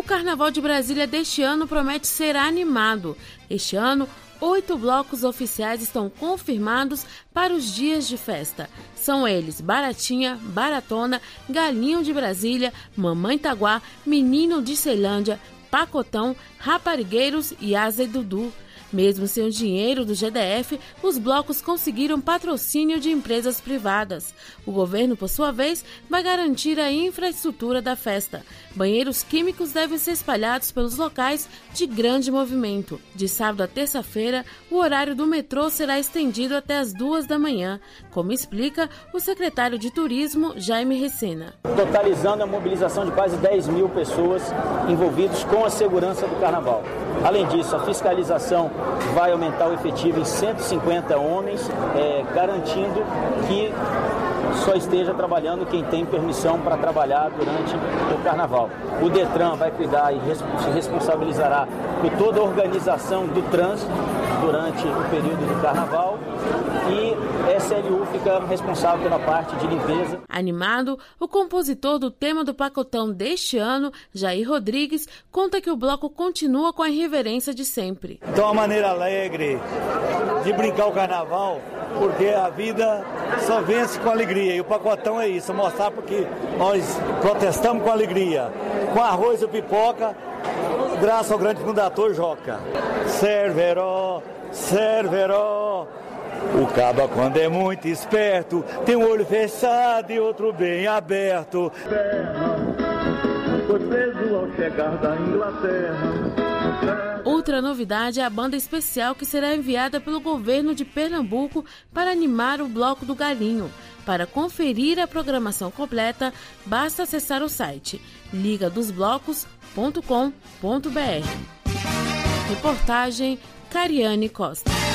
Carnaval de Brasília deste ano promete ser animado. Este ano, 8 blocos oficiais estão confirmados para os dias de festa. São eles Baratinha, Baratona, Galinho de Brasília, Mamãe Taguá, Menino de Ceilândia, Pacotão, Raparigueiros e Asa e Dudu. Mesmo sem o dinheiro do GDF, os blocos conseguiram patrocínio de empresas privadas. O governo, por sua vez, vai garantir a infraestrutura da festa. Banheiros químicos devem ser espalhados pelos locais de grande movimento. De sábado a terça-feira, o horário do metrô será estendido até as 2 da manhã, como explica o secretário de Turismo, Jaime Recena. Totalizando a mobilização de quase 10 mil pessoas envolvidas com a segurança do Carnaval. Além disso, a fiscalização vai aumentar o efetivo em 150 homens, garantindo que só esteja trabalhando quem tem permissão para trabalhar durante o Carnaval. O Detran vai cuidar e se responsabilizará por toda a organização do trânsito durante o período do Carnaval e a SLU fica responsável pela parte de limpeza. Animado, o compositor do tema do Pacotão deste ano, Jair Rodrigues, conta que o bloco continua com a irreverência de sempre. Então, uma maneira alegre de brincar o Carnaval, porque a vida só vence com alegria. E o Pacotão é isso, mostrar porque nós protestamos com alegria. Com arroz e pipoca, graças ao grande fundador Joca. Cerveró, Cerveró. O caba, quando é muito esperto, tem um olho fechado e outro bem aberto. Foi preso ao chegar da Inglaterra. Outra novidade é a banda especial que será enviada pelo governo de Pernambuco para animar o Bloco do Galinho. Para conferir a programação completa, basta acessar o site ligadosblocos.com.br. Reportagem Cariane Costa.